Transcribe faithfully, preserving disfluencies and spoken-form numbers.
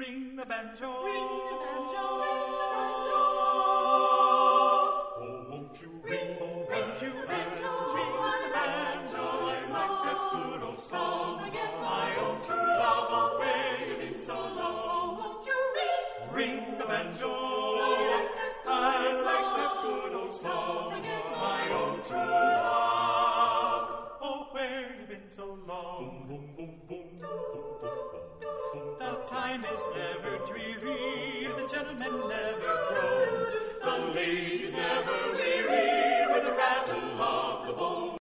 Ring the banjo. Ring the banjo. Oh, won't you ring, oh, won't you banjo, ring the banjo? I like that good old song. My own true love, oh, where you been so long? Won't you ring? Ring the banjo. I I like that good old song. My own true love. Oh, where you been so long? Boom, boom, boom, boom, boom, boom, boom. The time is never dreary, the gentleman never groans, the ladies never weary with the rattle of the bow.